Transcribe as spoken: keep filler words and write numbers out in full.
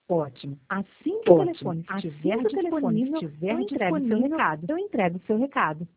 Ótimo. Assim que o Ótimo. telefone Assim estiver que o telefone disponível, estiver eu entrego o seu disponível, recado. eu entrego o seu recado.